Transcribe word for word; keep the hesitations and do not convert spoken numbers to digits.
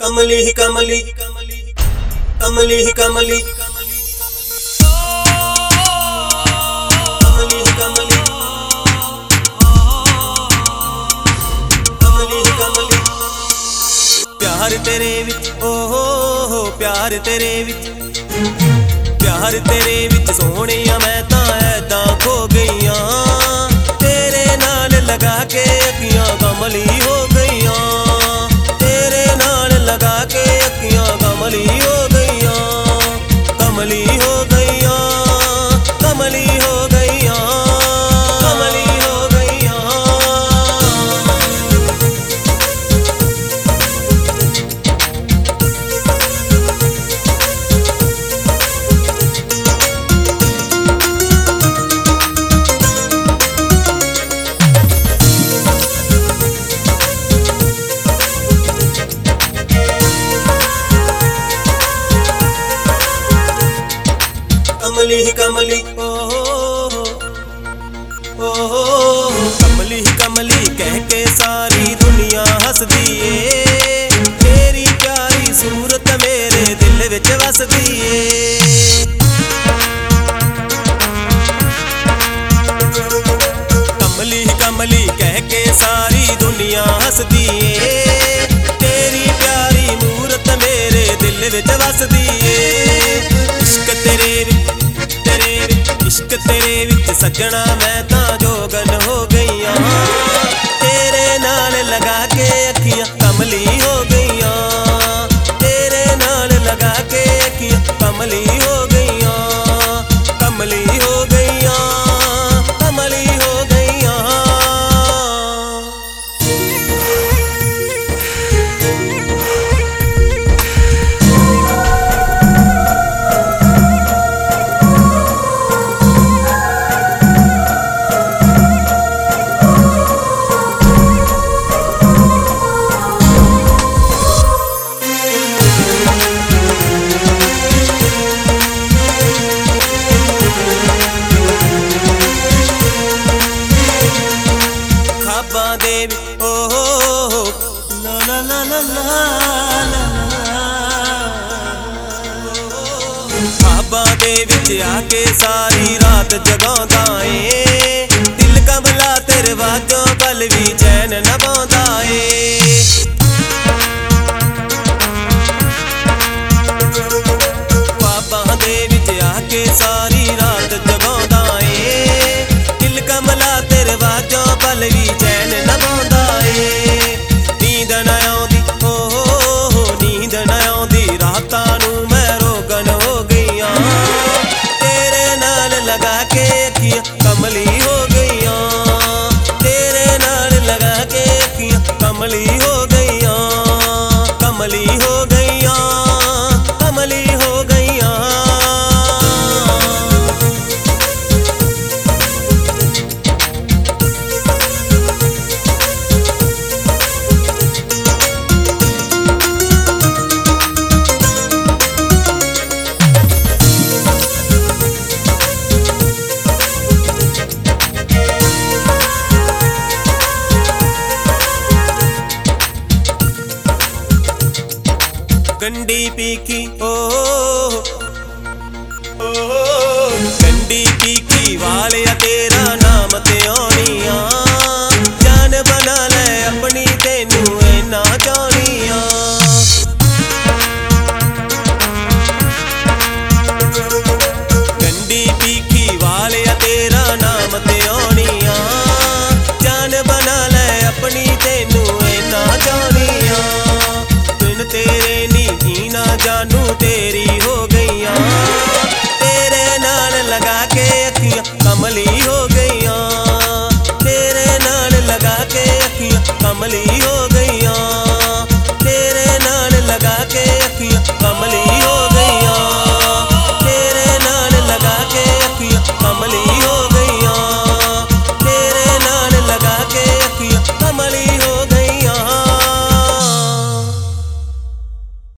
कमली ही कमली कमली ही कमली कमली ही कमली कमली ही कमली प्यार तेरे विच ओ हो हो प्यार तेरे विच प्यार तेरे विच सोहणिया मैं तां ऐदां खो गईयां तेरे नाल लगा के अखियां कमली हो गईयां तेरे नाल लगा के अखियां कमली हो गईयां कमली हो गईयां कमली हो गईयां कमली हो गईयां कमली ही कमली ओ ओ कमली ही कमली कह के सारी दुनिया हसदी ए तेरी प्यारी सूरत मेरे दिल विच वसदी ए कमली ही कमली कह के सारी दुनिया हसदी ए तेरी प्यारी मूरत मेरे दिल विच वसदी ए इश्क तेरे इश्क तेरे विच सजना मैं तां जोगन हो गईयां तेरे नाल लगा के अखियां कमली हो गईयां तेरे नाल लगा के अखियां कमली हो गईयां कमली हो गईयां कमली हो गईयां ख्वाबां दे विच आके सारी रात जगांदा ए दिल कमला तेरे वाजों पल भी चैन न पांदा ए ख्वाबां दे विच आके सारी रात जगांदा ए दिल कमला तेरे वाजों पल भी चैन न पांदा ए नींद न आउंदी ओ हो नींद न आउंदी रातां नूं मैं रोगन हो गईयां तेरे नाल लगा के अखियां कमली हो गईयां तेरे नाल लगा के अखियां कमली हो गईयां कमली हो गईयां कमली हो गईयां गंडी पीकी ओ ओ गंडी पीकी वाले तेरा ना